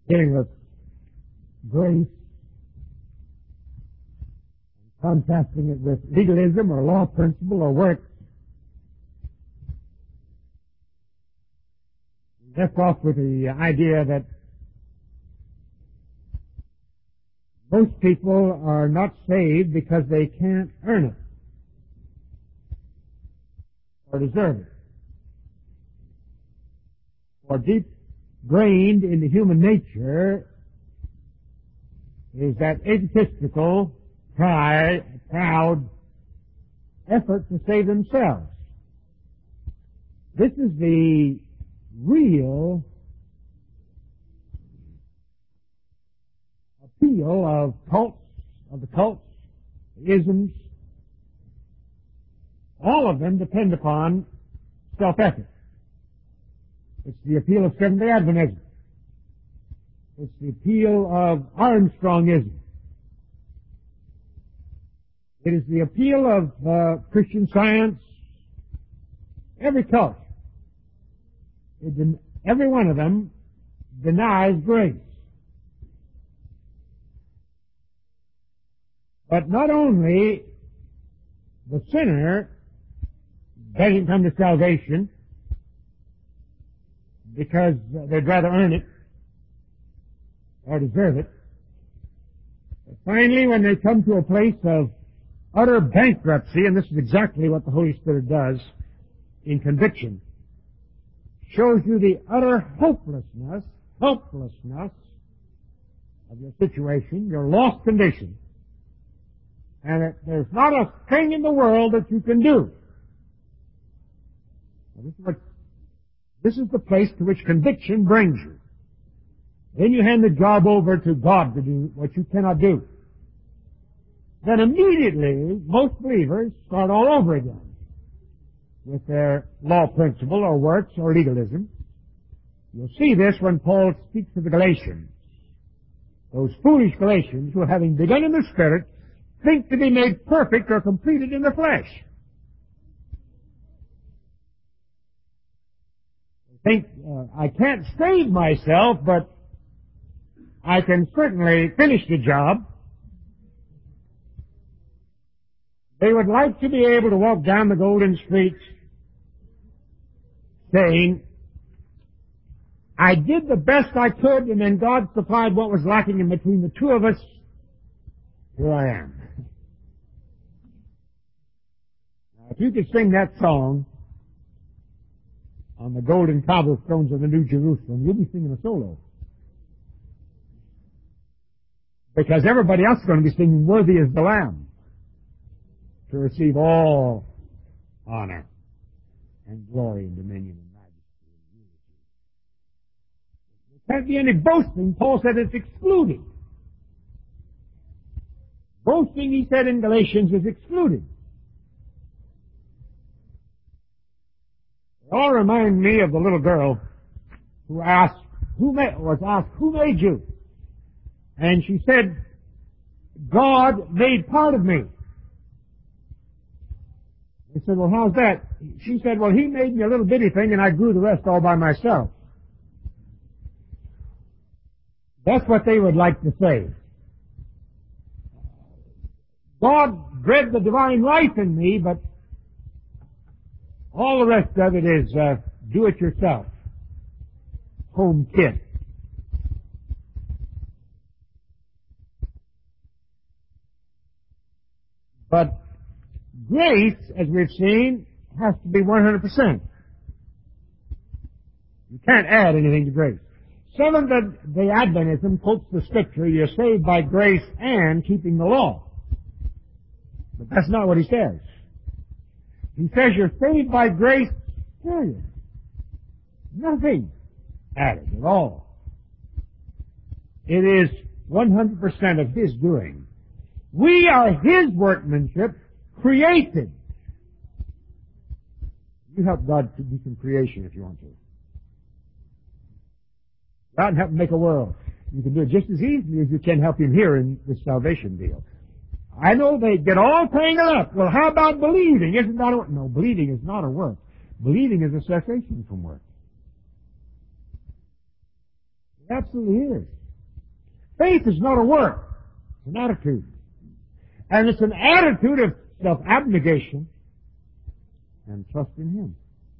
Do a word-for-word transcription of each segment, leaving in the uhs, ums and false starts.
dealing with grace, contrasting it with legalism or law principle or works. We left off with the idea that most people are not saved because they can't earn it or deserve it. For deep grained into human nature is that egotistical, pride, proud effort to save themselves. This is the real appeal of cults, of the cults, isms. All of them depend upon self-effort. It's the appeal of Seventh-day Adventism. It's the appeal of Armstrongism. It is the appeal of uh, Christian Science. Every cult, it den- every one of them denies grace. But not only the sinner doesn't come to salvation because they'd rather earn it or deserve it, but finally when they come to a place of utter bankruptcy, and this is exactly what the Holy Spirit does in conviction, shows you the utter hopelessness, hopelessness of your situation, your lost condition, and that there's not a thing in the world that you can do. Now, this is what, this is the place to which conviction brings you. Then you hand the job over to God to do what you cannot do. Then immediately, most believers start all over again with their law principle or works or legalism. You'll see this when Paul speaks to the Galatians. Those foolish Galatians who, having begun in the Spirit, think to be made perfect or completed in the flesh. They think, uh, I can't save myself, but I can certainly finish the job. They would like to be able to walk down the golden streets saying, I did the best I could, and then God supplied what was lacking, in between the two of us, here I am. Now, if you could sing that song on the golden cobblestones of the New Jerusalem, you'll be singing a solo. Because everybody else is going to be singing, Worthy is the Lamb, to receive all honor and glory and dominion and majesty and unity. There can't be any boasting. Paul said it's excluded. Boasting, he said in Galatians, is excluded. They all remind me of the little girl who asked, who made, was asked, who made you? And she said, God made part of me. They said, well, how's that? She said, well, he made me a little bitty thing and I grew the rest all by myself. That's what they would like to say. God bred the divine life in me, but all the rest of it is uh, do it yourself. Home kit. But grace, as we've seen, has to be one hundred percent. You can't add anything to grace. Seventh-day Adventism quotes the Scripture, you're saved by grace and keeping the law. But that's not what he says. He says you're saved by grace, period. Nothing added at all. It is one hundred percent of his doing. We are his workmanship, created. You help God to do some creation if you want to. God can help him make a world. You can do it just as easily as you can help him here in this salvation deal. I know they get all tangled up. Well, how about believing? Isn't that a work? No, believing is not a work. Believing is a cessation from work. It absolutely is. Faith is not a work. It's an attitude. And it's an attitude of self-abnegation and trust in Him.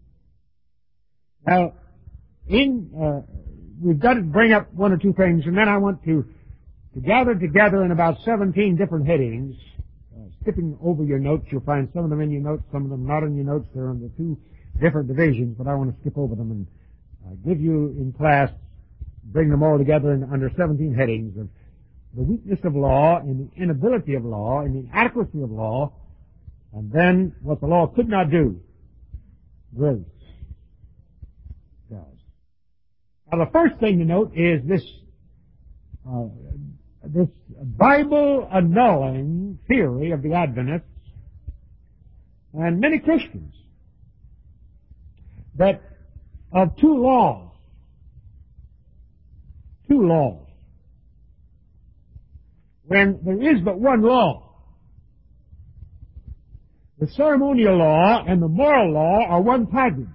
Now, in, uh, we've got to bring up one or two things, and then I want to, to gather together in about seventeen different headings. Uh, skipping over your notes, you'll find some of them in your notes, some of them not in your notes. They're under two different divisions, but I want to skip over them and uh, give you in class, bring them all together in, under seventeen headings of the weakness of law and the inability of law and the inadequacy of law, and then what the law could not do, grace does. Now the first thing to note is this uh, this Bible annulling theory of the Adventists and many Christians that of two laws, two laws, when there is but one law. The ceremonial law and the moral law are one package.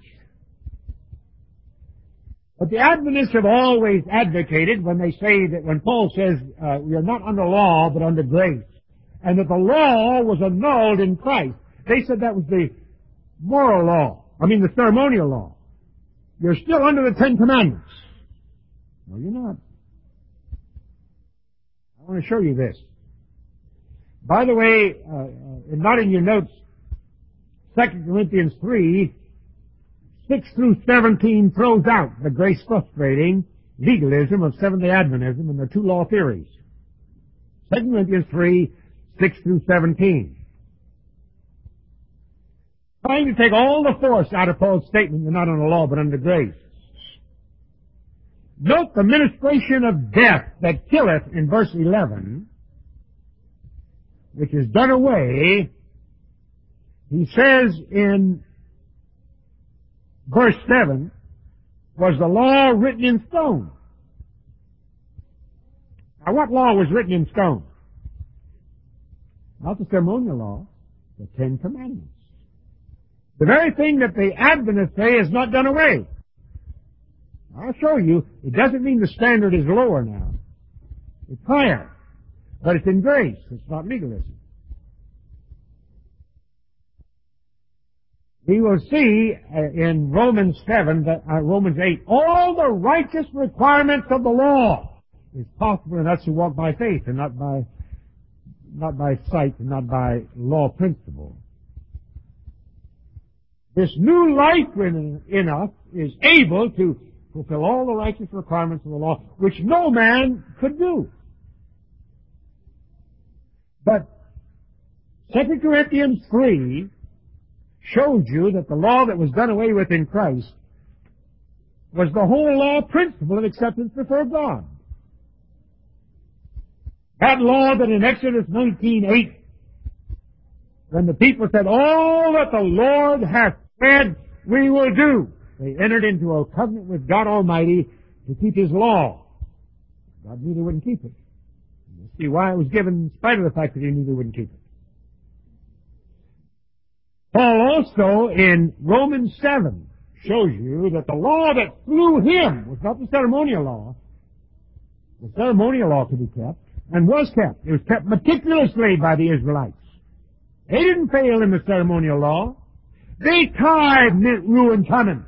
But the Adventists have always advocated when they say that, when Paul says uh, we are not under law but under grace, and that the law was annulled in Christ, they said that was the moral law. I mean the ceremonial law. You're still under the Ten Commandments. No, you're not. I want to show you this. By the way, uh, uh, not in your notes, Second Corinthians three, six through seventeen throws out the grace-frustrating legalism of Seventh-day Adventism and their two law theories. Second Corinthians three, six through seventeen. Trying to take all the force out of Paul's statement, you're not under law but under grace. Note the ministration of death that killeth in verse eleven, which is done away. He says in verse seven, was the law written in stone? Now what law was written in stone? Not the ceremonial law, the Ten Commandments. The very thing that the Adventists say is not done away. I'll show you, it doesn't mean the standard is lower now. It's higher. But it's in grace. It's not legalism. We will see uh, in Romans seven, that, uh, Romans eight, all the righteous requirements of the law is possible in us who walk by faith and not by, not by sight and not by law principle. This new life in, in us is able to fulfill all the righteous requirements of the law, which no man could do. But Second Corinthians three showed you that the law that was done away with in Christ was the whole law principle of acceptance before God. That law that in Exodus nineteen eight, when the people said, all that the Lord hath said we will do, they entered into a covenant with God Almighty to keep His law. God knew they wouldn't keep it. You see why it was given in spite of the fact that He knew they wouldn't keep it. Paul also in Romans seven shows you that the law that slew him was not the ceremonial law. The ceremonial law could be kept, and was kept. It was kept meticulously by the Israelites. They didn't fail in the ceremonial law. They tithed meant ruin coming.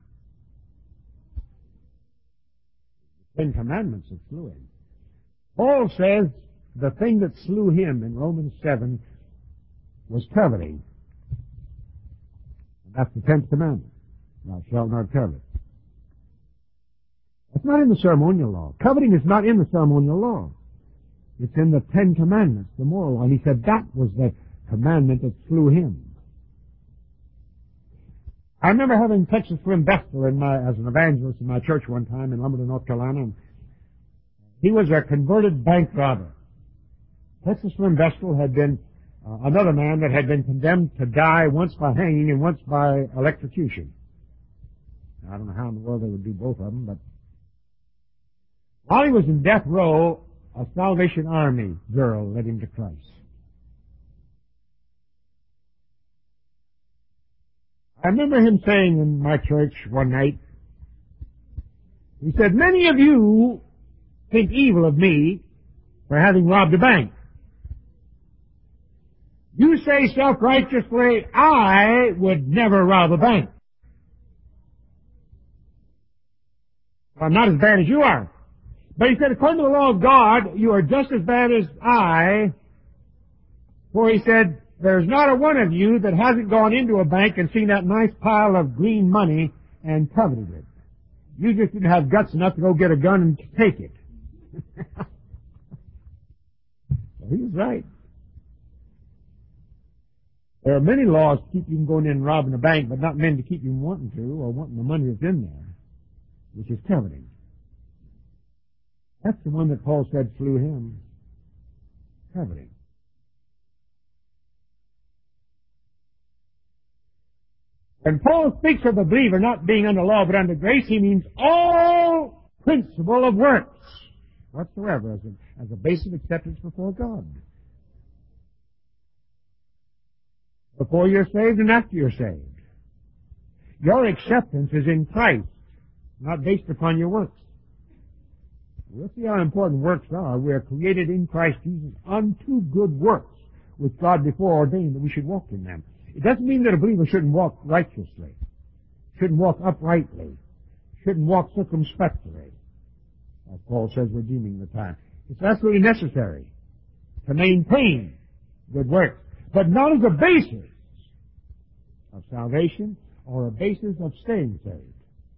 The Ten Commandments that slew him. Paul says the thing that slew him in Romans seven was coveting. That's the tenth commandment. Thou shalt not covet. That's not in the ceremonial law. Coveting is not in the ceremonial law. It's in the Ten Commandments, the moral law. And he said that was the commandment that slew him. I remember having Texas Slim Vestal in my, as an evangelist in my church one time in Lumberton, North Carolina. And he was a converted bank robber. Texas Slim Vestal had been Uh, another man that had been condemned to die once by hanging and once by electrocution. I don't know how in the world they would do both of them, but while he was in death row, a Salvation Army girl led him to Christ. I remember him saying in my church one night, He said, many of you think evil of me for having robbed a bank. You say self-righteously, I would never rob a bank. Well, I'm not as bad as you are. But he said, according to the law of God, you are just as bad as I. For he said, there's not a one of you that hasn't gone into a bank and seen that nice pile of green money and coveted it. You just didn't have guts enough to go get a gun and take it. Well, he was right. There are many laws to keep you from going in and robbing a bank, but not many to keep you from wanting to or wanting the money that's in there, which is coveting. That's the one that Paul said slew him. Coveting. When Paul speaks of the believer not being under law but under grace, he means all principle of works whatsoever as a, as a basis of acceptance before God. Before you're saved and after you're saved. Your acceptance is in Christ, not based upon your works. We'll see how important works are. We are created in Christ Jesus unto good works, which God before ordained that we should walk in them. It doesn't mean that a believer shouldn't walk righteously, shouldn't walk uprightly, shouldn't walk circumspectly. As Paul says, redeeming the time. It's absolutely necessary to maintain good works, but not as a basis of salvation or a basis of staying saved.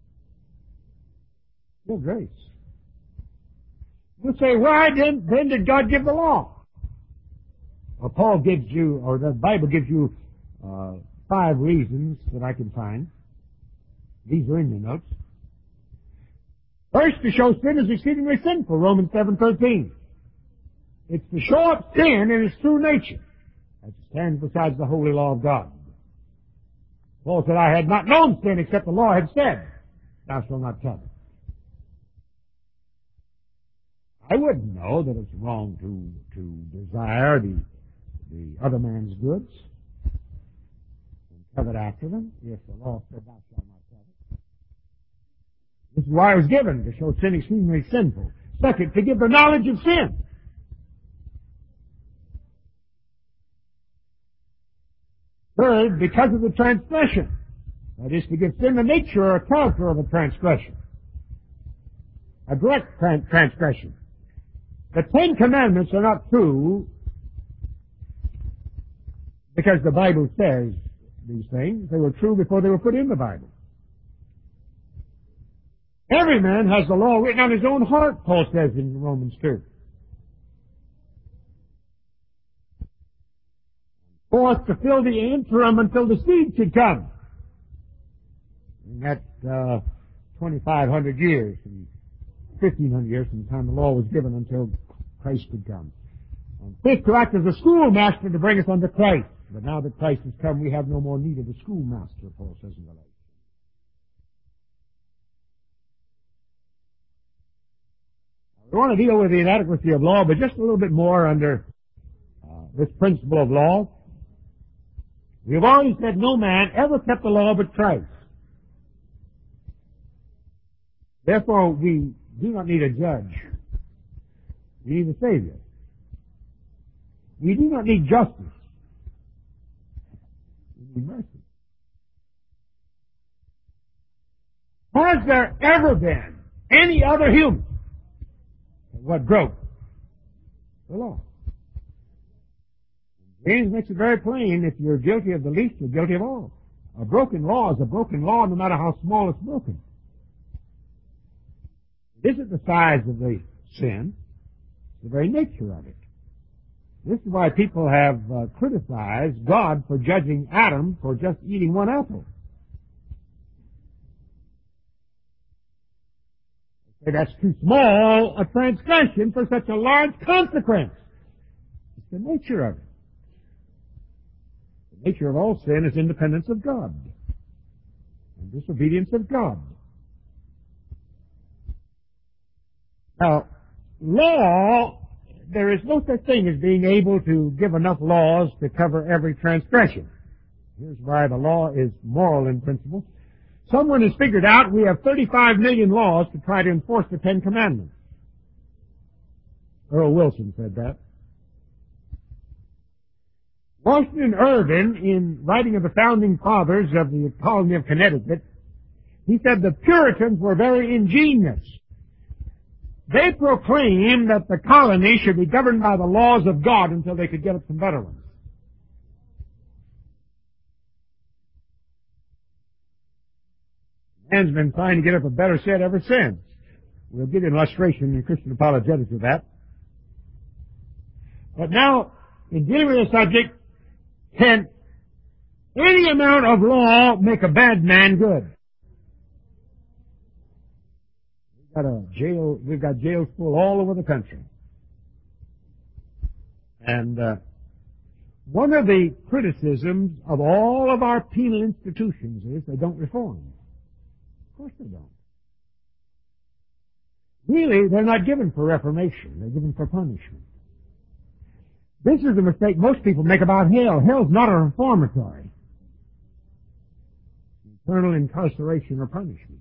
Good grace. You say, why then, then did God give the law? Well, Paul gives you, or the Bible gives you uh, five reasons that I can find. These are in your notes. First, to show sin is exceedingly sinful, Romans seven thirteen. It's to show up sin in its true nature, as it stands besides the holy law of God. Paul said, I had not known sin except the law had said, thou shalt not covet. I wouldn't know that it's wrong to, to desire the, the other man's goods and covet after them if the law said thou shalt not covet. This is why it was given, to show sin exceedingly sinful. Second, to give the knowledge of sin. Third, because of the transgression. That is, to give sin the nature or character of a transgression. A direct tran- transgression. The Ten Commandments are not true because the Bible says these things. They were true before they were put in the Bible. Every man has the law written on his own heart, Paul says in Romans two. Fourth, to fill the interim until the seed should come. And that's uh, twenty-five hundred years, and fifteen hundred years from the time the law was given until Christ could come. And fifth, to act as a schoolmaster to bring us unto Christ. But now that Christ has come, we have no more need of a schoolmaster, Paul says in Galatians. We want to deal with the inadequacy of law, but just a little bit more under uh, this principle of law. We have already said no man ever kept the law but Christ. Therefore, we do not need a judge. We need a Savior. We do not need justice. We need mercy. Has there ever been any other human what broke the law? James makes it very plain, if you're guilty of the least, you're guilty of all. A broken law is a broken law no matter how small it's broken. It isn't the size of the sin, it's the very nature of it. This is why people have uh, criticized God for judging Adam for just eating one apple. They say that's too small a transgression for such a large consequence. It's the nature of it. The nature of all sin is independence of God and disobedience of God. Now, law, there is no such thing as being able to give enough laws to cover every transgression. Here's why the law is moral in principle. Someone has figured out we have thirty-five million laws to try to enforce the Ten Commandments. Earl Wilson said that. Washington Irving, in writing of the founding fathers of the colony of Connecticut, he said the Puritans were very ingenious. They proclaimed that the colony should be governed by the laws of God until they could get up some better ones. Man's been trying to get up a better set ever since. We'll give you an illustration in Christian apologetics of that. But now, in dealing with the subject, can any amount of law make a bad man good? We've got a jail, we've got jails full all over the country. And uh, one of the criticisms of all of our penal institutions is they don't reform. Of course they don't. Really, they're not given for reformation. They're given for punishment. This is the mistake most people make about hell. Hell's not a reformatory. Eternal incarceration or punishment.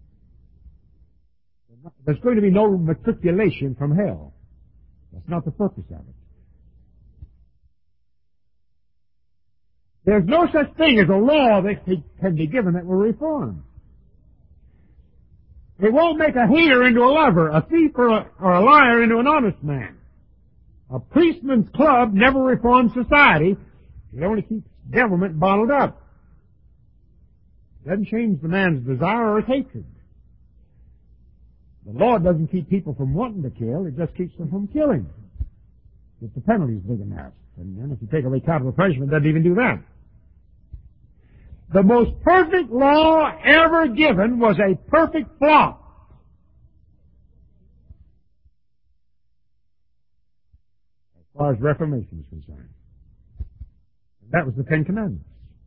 There's going to be no matriculation from hell. That's not the purpose of it. There's no such thing as a law that can be given that will reform. It won't make a hater into a lover, a thief or a, or a liar into an honest man. A policeman's club never reforms society. It only keeps government bottled up. It doesn't change the man's desire or his hatred. The law doesn't keep people from wanting to kill. It just keeps them from killing. If the penalty's big enough. And then if you take away capital punishment, it doesn't even do that. The most perfect law ever given was a perfect flop. As far as Reformation is concerned. That was the Ten Commandments.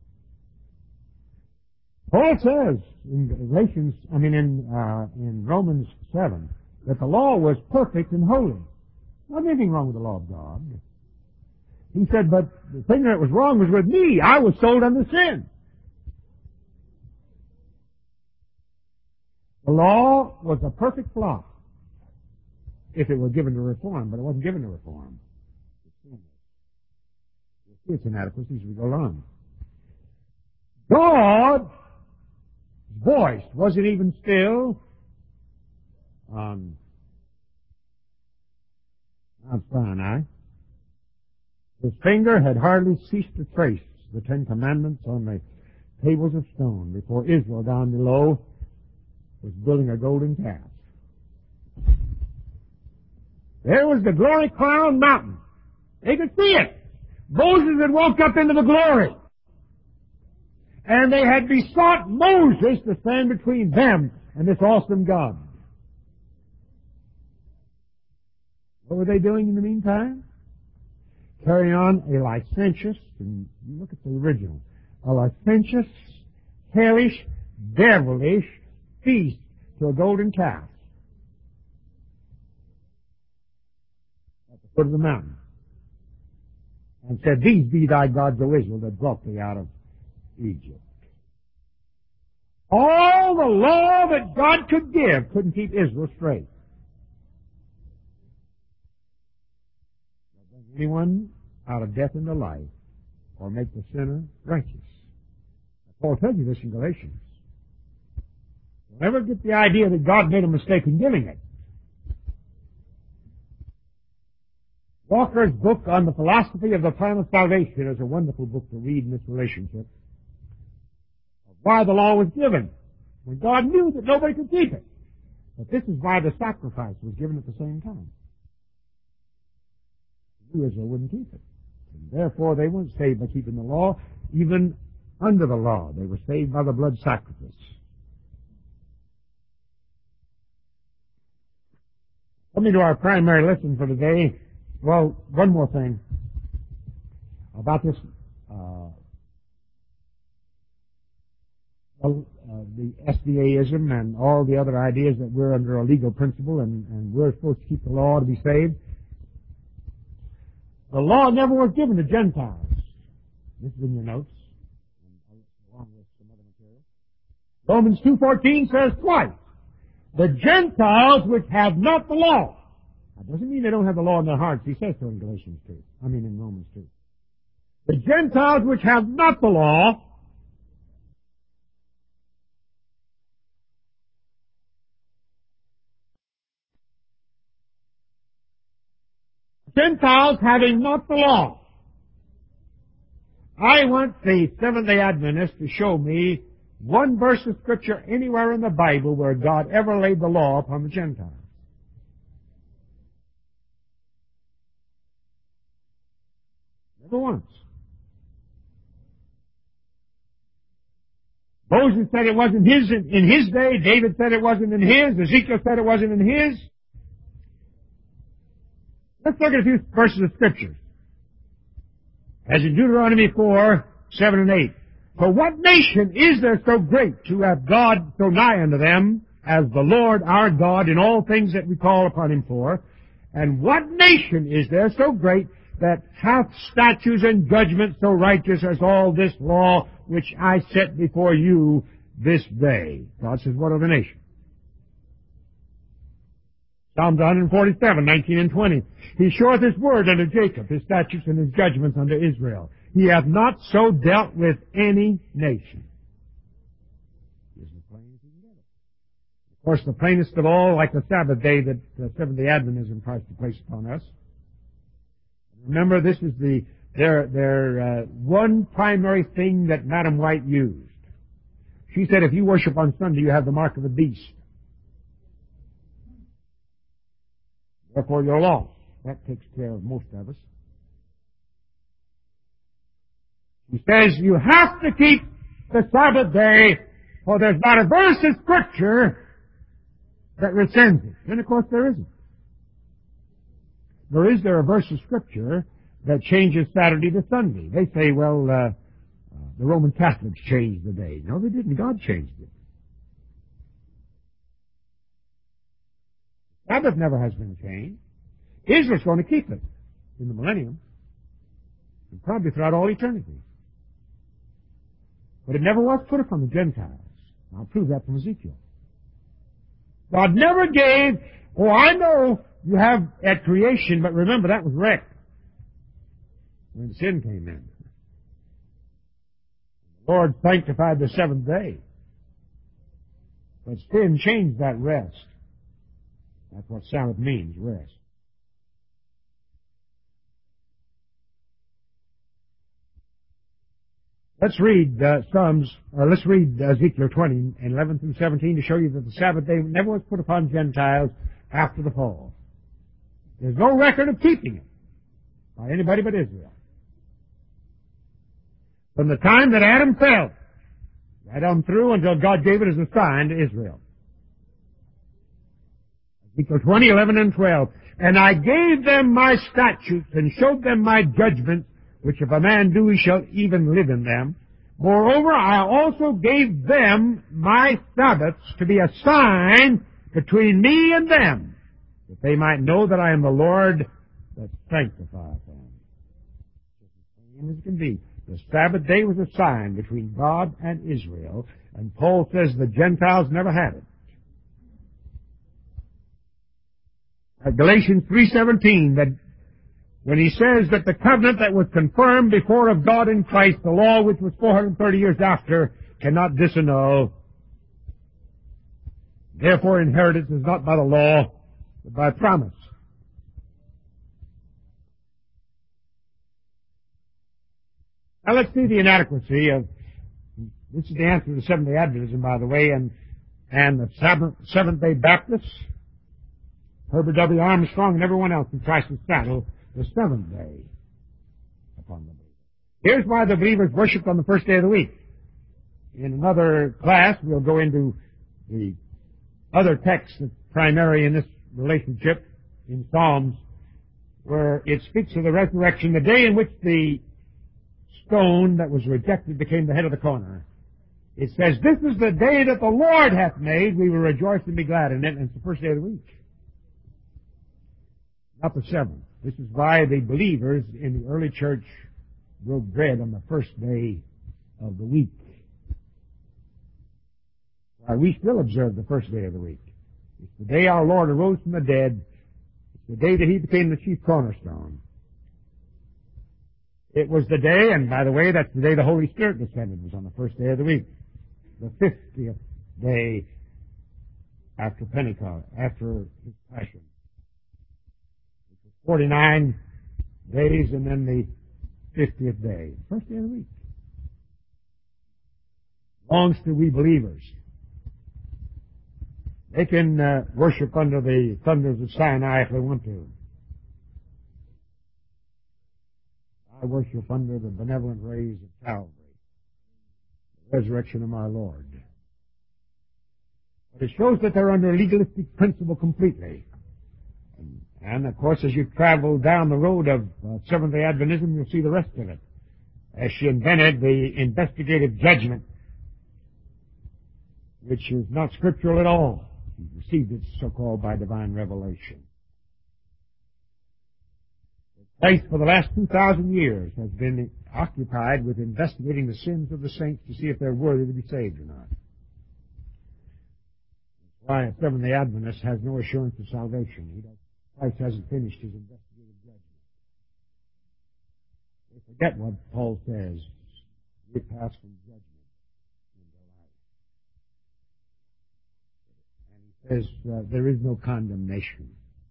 Paul says in Galatians, I mean in uh, in Romans seven, that the law was perfect and holy. Not anything wrong with the law of God. He said, but the thing that was wrong was with me. I was sold unto sin. The law was a perfect flop if it were given to reform, but it wasn't given to reform. It's inadequacies as we go along. God's voice wasn't even still on Mount Sinai. His finger had hardly ceased to trace the Ten Commandments on the tables of stone before Israel down below was building a golden calf. There was the glory crowned mountain. They could see it. Moses had walked up into the glory. And they had besought Moses to stand between them and this awesome God. What were they doing in the meantime? Carrying on a licentious, and you look at the original, a licentious, hellish, devilish feast to a golden calf at the foot of the mountain. And said, these be thy gods, O Israel, that brought thee out of Egypt. All the law that God could give couldn't keep Israel straight. Bring anyone out of death into life, or make the sinner righteous. Paul tells you this in Galatians. Don't ever get the idea that God made a mistake in giving it. Walker's book on the philosophy of the plan of salvation is a wonderful book to read in this relationship. Of why the law was given, when God knew that nobody could keep it. But this is why the sacrifice was given at the same time. He knew Israel wouldn't keep it. And therefore they weren't saved by keeping the law, even under the law. They were saved by the blood sacrifice. Coming to our primary lesson for today, well, one more thing about this, uh, well, uh, the S D A-ism and all the other ideas that we're under a legal principle and, and we're supposed to keep the law to be saved. The law never was given to Gentiles. This is in your notes, along with some other material. Romans two fourteen says twice, the Gentiles which have not the law. That doesn't mean they don't have the law in their hearts. He says so in Galatians two. I mean in Romans two. The Gentiles which have not the law, Gentiles having not the law. I want the Seventh-day Adventist to show me one verse of Scripture anywhere in the Bible where God ever laid the law upon the Gentiles. Never once. Moses said it wasn't his in, in his day. David said it wasn't in his. Ezekiel said it wasn't in his. Let's look at a few verses of Scripture. As in Deuteronomy four, seven and eight. For what nation is there so great to have God so nigh unto them as the Lord our God in all things that we call upon him for? And what nation is there so great that hath statutes and judgments so righteous as all this law which I set before you this day? God says, what other nation? Psalms one forty-seven, nineteen and twenty. He showeth his word unto Jacob, his statutes and his judgments unto Israel. He hath not so dealt with any nation. Here's the plainest you can get it. Of course, the plainest of all, like the Sabbath day that uh, Seventh-day Adventism tries to place upon us. Remember, this is the their their uh, one primary thing that Madam White used. She said, if you worship on Sunday, you have the mark of the beast. Therefore, you're lost. That takes care of most of us. He says you have to keep the Sabbath day, for there's not a verse of Scripture that rescinds it. And of course there isn't. Nor is there a verse of Scripture that changes Saturday to Sunday. They say, well, uh, uh, the Roman Catholics changed the day. No, they didn't. God changed it. Sabbath never has been changed. Israel's going to keep it in the millennium, and probably throughout all eternity. But it never was put upon the Gentiles. I'll prove that from Ezekiel. God never gave, oh, I know you have at creation, but remember that was wrecked when sin came in. The Lord sanctified the seventh day. But sin changed that rest. That's what Sabbath means, rest. Let's read uh, Psalms, or let's read Ezekiel twenty, eleven through seventeen to show you that the Sabbath day never was put upon Gentiles after the fall. There's no record of keeping it by anybody but Israel. From the time that Adam fell, right on through until God gave it as a sign to Israel. Ezekiel twenty, eleven, and twelve. And I gave them my statutes and showed them my judgments, which if a man do, he shall even live in them. Moreover, I also gave them my Sabbaths to be a sign between me and them, that they might know that I am the Lord that sanctifieth them. As plain as can be. The Sabbath day was a sign between God and Israel, and Paul says the Gentiles never had it. At Galatians three seventeen, that when he says that the covenant that was confirmed before of God in Christ, the law which was four hundred thirty years after, cannot disannul. Therefore inheritance is not by the law, but by promise. Now let's see the inadequacy of, this is the answer to Seventh-day Adventism, by the way, and, and the Seventh-day Baptists, Herbert W. Armstrong, and everyone else who tries to saddle the seventh day upon the believer. Here's why the believers worshiped on the first day of the week. In another class, we'll go into the other text that's primary in this relationship in Psalms, where it speaks of the resurrection, the day in which the stone that was rejected became the head of the corner. It says, this is the day that the Lord hath made. We will rejoice and be glad in it. And it's the first day of the week, not the seventh. This is why the believers in the early church broke bread on the first day of the week. Why, we still observe the first day of the week. It's the day our Lord arose from the dead. It's the day that He became the chief cornerstone. It was the day, and by the way, that's the day the Holy Spirit descended, was on the first day of the week. The fiftieth day after Pentecost, after His Passion. It was forty-nine days and then the fiftieth day. First day of the week. Belongs to we believers. They can uh, worship under the thunders of Sinai if they want to. I worship under the benevolent rays of Calvary, the resurrection of my Lord. But it shows that they're under a legalistic principle completely. And, and of course, as you travel down the road of uh, Seventh-day Adventism, you'll see the rest of it. As she invented the investigative judgment, which is not scriptural at all. She received it so-called by divine revelation. Faith for the last two thousand years has been occupied with investigating the sins of the saints to see if they're worthy to be saved or not. That's why a Seventh-day Adventist has no assurance of salvation. He does, Christ hasn't finished His investigative judgment. They forget what Paul says. We pass from judgment into life. And he says uh, there is no condemnation.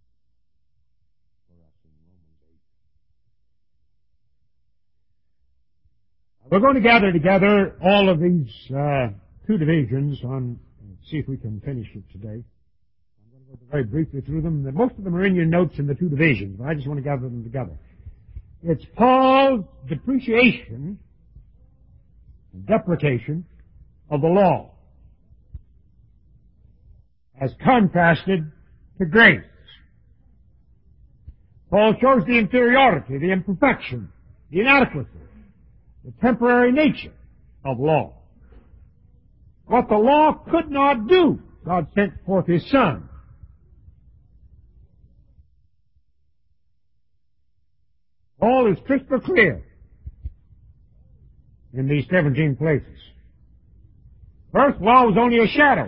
We're going to gather together all of these uh, two divisions on, see if we can finish it today. I'm going to go very briefly through them. Most of them are in your notes in the two divisions, but I just want to gather them together. It's Paul's depreciation and deprecation of the law as contrasted to grace. Paul shows the inferiority, the imperfection, the inadequacy, the temporary nature of law. What the law could not do, God sent forth His Son. Paul is crystal clear in these seventeen places. First, law was only a shadow.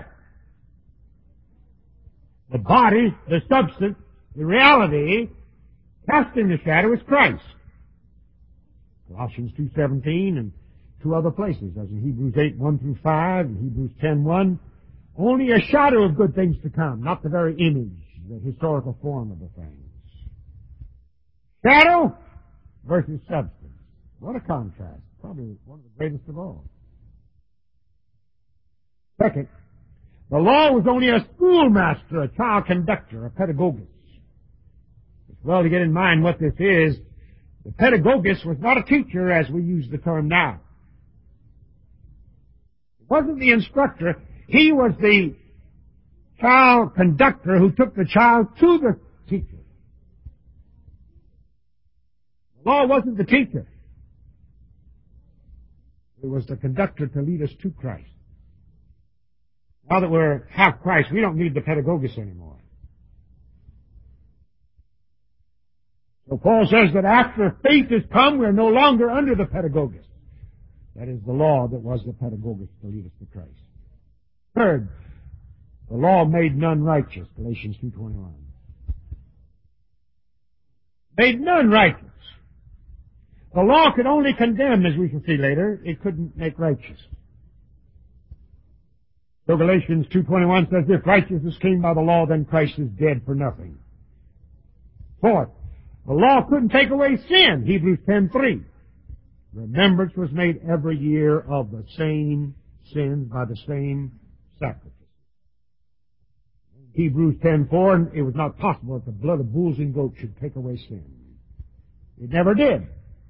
The body, the substance, the reality, casting the shadow is Christ. Colossians two seventeen and two other places, as in Hebrews eight one through five and Hebrews ten one. Only a shadow of good things to come, not the very image, the historical form of the things. Shadow versus substance. What a contrast. Probably one of the greatest of all. Second, the law was only a schoolmaster, a child conductor, a pedagogist. It's well to get in mind what this is. The pedagogist was not a teacher as we use the term now. It wasn't the instructor. He was the child conductor who took the child to the teacher. The law wasn't the teacher. It was the conductor to lead us to Christ. Now that we're half Christ, we don't need the pedagogist anymore. So Paul says that after faith has come, we're no longer under the pedagogist. That is the law that was the pedagogist to lead us to Christ. Third, the law made none righteous, Galatians two twenty-one. Made none righteous. The law could only condemn, as we shall see later. It couldn't make righteous. So Galatians two twenty-one says, if righteousness came by the law, then Christ is dead for nothing. Fourth, the law couldn't take away sin, Hebrews ten three. Remembrance was made every year of the same sins by the same sacrifice. Hebrews ten four, it was not possible that the blood of bulls and goats should take away sin. It never did.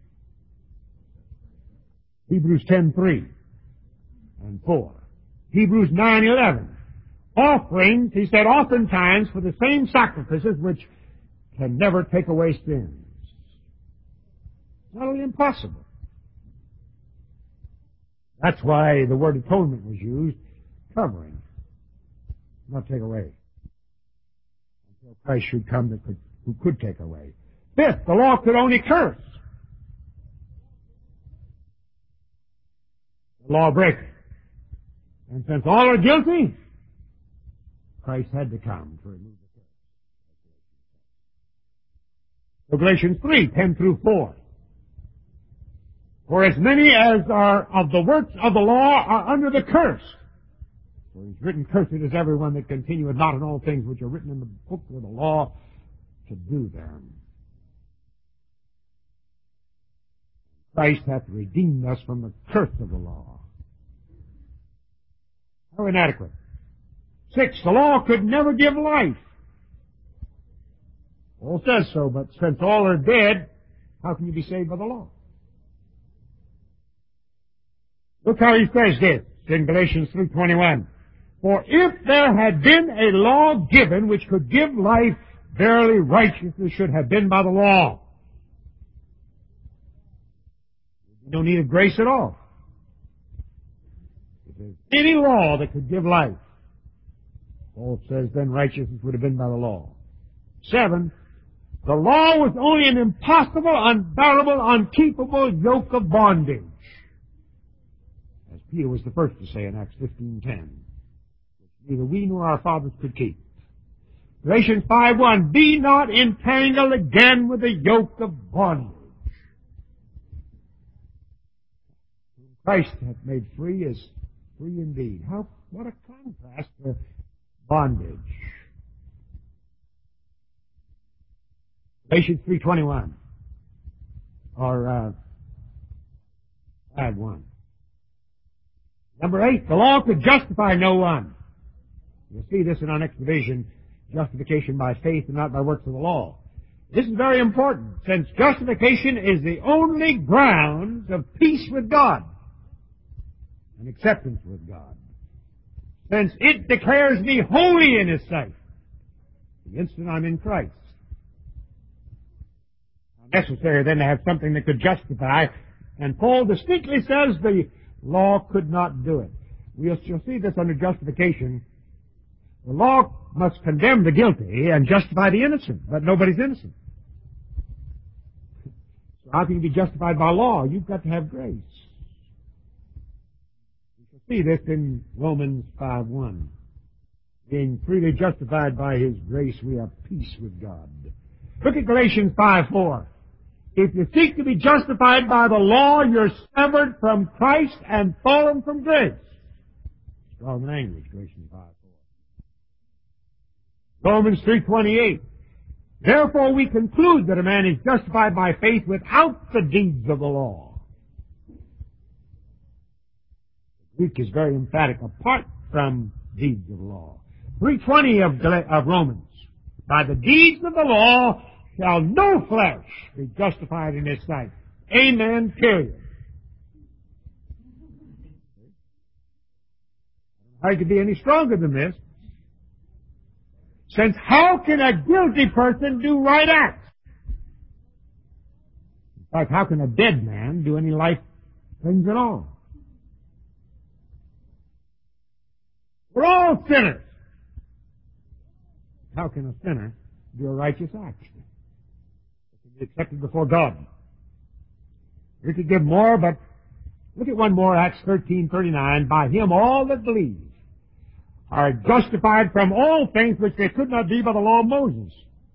Hebrews ten three and four. Hebrews nine eleven. Offerings, he said, oftentimes for the same sacrifices which can never take away sins. It's utterly impossible. That's why the word atonement was used, covering, not take away. Until Christ should come that could, who could take away. Fifth, the law could only curse. The lawbreaker. And since all are guilty, Christ had to come to remove the curse. So Galatians three, ten through four. For as many as are of the works of the law are under the curse. For it is written, cursed is everyone that continueth not in all things which are written in the book of the law to do them. Christ hath redeemed us from the curse of the law. How inadequate. Six, the law could never give life. Paul says so, but since all are dead, how can you be saved by the law? Look how he says this in Galatians three twenty-one. For if there had been a law given which could give life, verily righteousness should have been by the law. No need of grace at all. If there's any law that could give life, Paul says then righteousness would have been by the law. Seven, the law was only an impossible, unbearable, unkeepable yoke of bondage. As Peter was the first to say in Acts fifteen ten. Neither we nor our fathers could keep. Galatians five one, be not entangled again with the yoke of bondage. Christ hath made free is free indeed. How, what a contrast to bondage. Galatians three twenty-one. Or, uh, five one. Number eight, the law could justify no one. You'll see this in our next division, justification by faith and not by works of the law. This is very important, since justification is the only grounds of peace with God and acceptance with God. Since it declares me holy in His sight, the instant I'm in Christ. Necessary then to have something that could justify, and Paul distinctly says the law could not do it. We'll see this under justification. The law must condemn the guilty and justify the innocent, but nobody's innocent. So how can you be justified by law? You've got to have grace. We shall see this in Romans five one. Being freely justified by His grace, we have peace with God. Look at Galatians five four. If you seek to be justified by the law, you're severed from Christ and fallen from grace. Strong language, Galatians five four. Romans three twenty-eight. Therefore we conclude that a man is justified by faith without the deeds of the law. The Greek is very emphatic, apart from deeds of the law. three twenty of, of Romans. By the deeds of the law shall no flesh be justified in His sight. Amen, period. How could be any stronger than this? Since how can a guilty person do right acts? In fact, how can a dead man do any life things at all? We're all sinners. How can a sinner do a righteous act? It can be accepted before God. We could give more, but look at one more, Acts thirteen thirty-nine. By Him all that believe are justified from all things which they could not be by the law of Moses.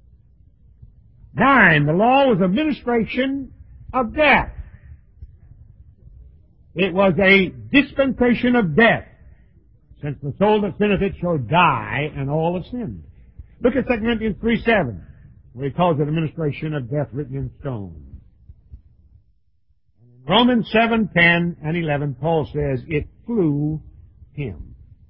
Nine, the law was a ministration of death. It was a dispensation of death, since the soul that sinneth it shall die, and all have sinned. Look at Second Corinthians three seven, where he calls it a ministration of death written in stone. In Romans seven ten and eleven, Paul says, it flew Him.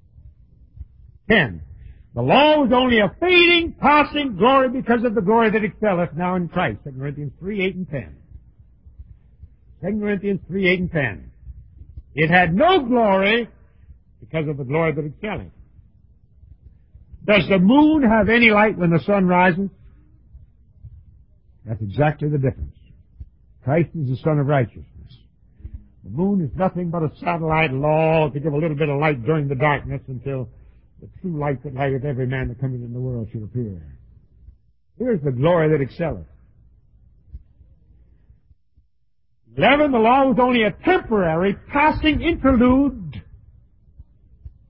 Ten, the law was only a fading, passing glory because of the glory that excelleth now in Christ. Second Corinthians three eight and ten. Second Corinthians three eight and ten. It had no glory because of the glory that excelleth. Does the moon have any light when the sun rises? That's exactly the difference. Christ is the Son of righteousness. The moon is nothing but a satellite law to give a little bit of light during the darkness until the true light that lighteth every man that cometh in the world should appear. Here's the glory that excelleth. Eleven, the law was only a temporary, passing interlude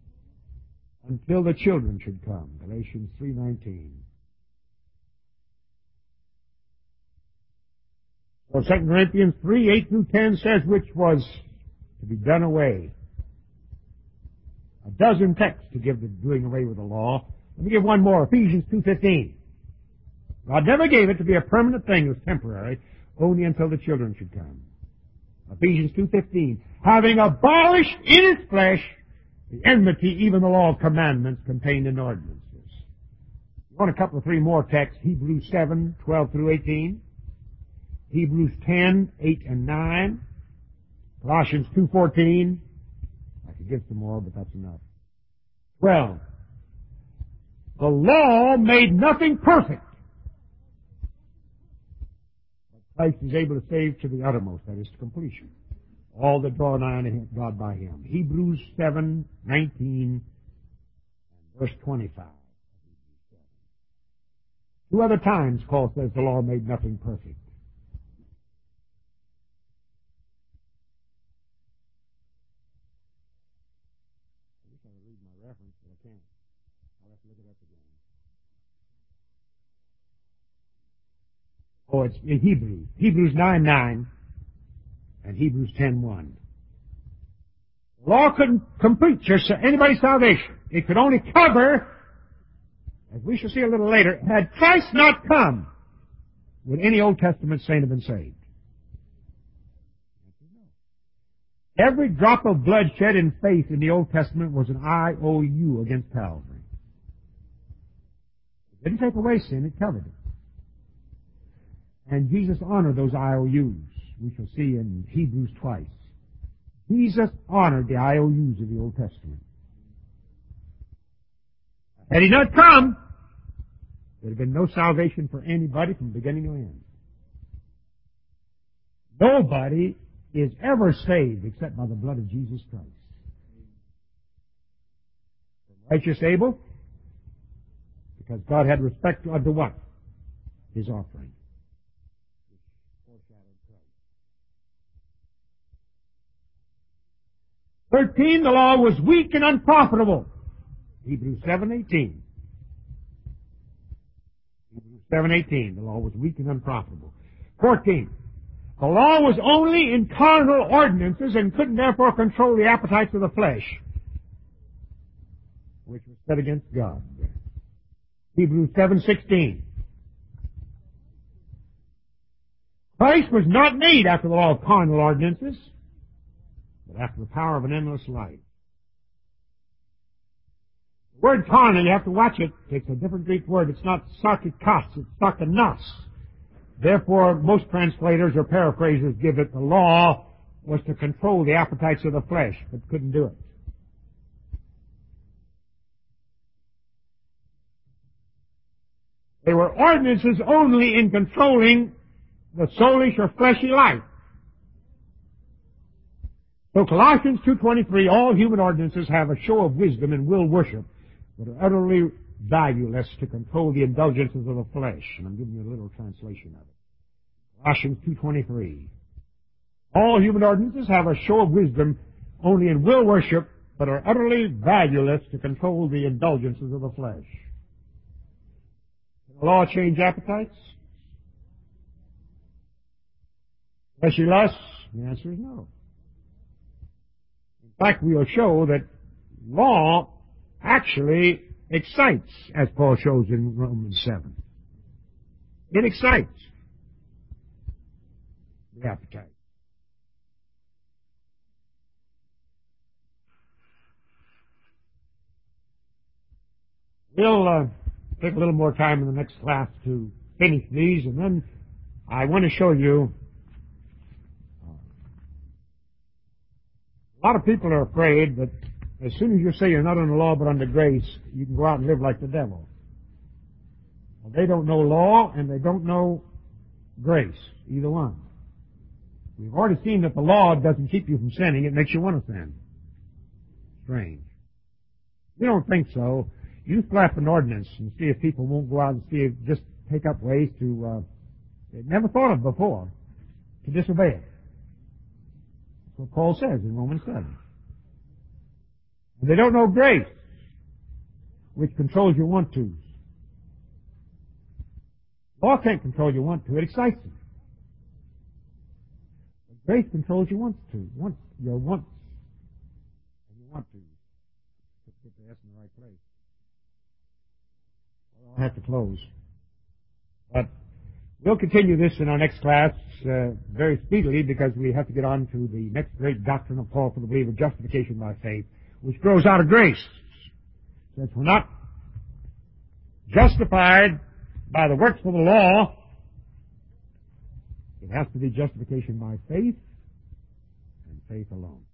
until the children should come. Galatians three nineteen. Well, Second Corinthians three, eight through ten says which was to be done away. A dozen texts to give the doing away with the law. Let me give one more. Ephesians two fifteen. God never gave it to be a permanent thing. It was temporary, only until the children should come. Ephesians two fifteen. Having abolished in his flesh the enmity, even the law of commandments contained in ordinances. You want a couple of three more texts. Hebrews seven, twelve through eighteen. Hebrews ten, eight and nine. Colossians two fourteen. I could give some more, but that's enough. twelve. The law made nothing perfect, but Christ is able to save to the uttermost, that is to completion, all that draw nigh unto God by him. Hebrews seven, nineteen, and verse twenty-five. Two other times Paul says the law made nothing perfect. I wish I would read my reference, but I can't. I'll have to look it up again. Oh, it's in Hebrews. Hebrews nine, nine and Hebrews ten, one. The law couldn't complete your, anybody's salvation. It could only cover, as we shall see a little later, had Christ not come, would any Old Testament saint have been saved? Every drop of blood shed in faith in the Old Testament was an I O U against Calvary. It didn't take away sin, it covered it. And Jesus honored those I O Us. We shall see in Hebrews twice. Jesus honored the I O Us of the Old Testament. Had he not come, there would have been no salvation for anybody from beginning to end. Nobody is ever saved except by the blood of Jesus Christ. Righteous Abel, because God had respect unto what? His offering. Thirteen, the law was weak and unprofitable. Hebrews seven eighteen. Hebrews seven eighteen, the law was weak and unprofitable. Fourteen, the law was only in carnal ordinances and couldn't therefore control the appetites of the flesh, which was set against God. Hebrews seven sixteen. Christ was not made after the law of carnal ordinances, but after the power of an endless life. The word carnal, you have to watch it. It's a different Greek word. It's not sarkikos, it's sarkinos. Therefore, most translators or paraphrasers give it the law was to control the appetites of the flesh, but couldn't do it. They were ordinances only in controlling the soulish or fleshy life. So Colossians two twenty-three, all human ordinances have a show of wisdom and will worship, but are utterly valueless to control the indulgences of the flesh. And I'm giving you a little translation of it. Colossians two twenty-three. All human ordinances have a show of wisdom only in will worship, but are utterly valueless to control the indulgences of the flesh. Can the law change appetites? Fleshy lusts? The answer is no. In fact, we'll show that law actually excites, as Paul shows in Romans seven. It excites the appetite. We'll uh, take a little more time in the next class to finish these, and then I want to show you uh, a lot of people are afraid that as soon as you say you're not under law but under grace, you can go out and live like the devil. Well, they don't know law and they don't know grace, either one. We've already seen that the law doesn't keep you from sinning, it makes you want to sin. Strange. You don't think so. You slap an ordinance and see if people won't go out and see if just take up ways to, uh, they've never thought of before, to disobey it. That's what Paul says in Romans seven. And they don't know grace. which controls your want-tos. Law can't control your want-to. It excites you. But grace controls your wants-to. Want, your wants and your want-tos. Put the S in the right place. Well, I'll have to close. But we'll continue this in our next class uh, very speedily because we have to get on to the next great doctrine of Paul for the believer, justification by faith, which grows out of grace. Since we're not justified by the works of the law, it has to be justification by faith and faith alone.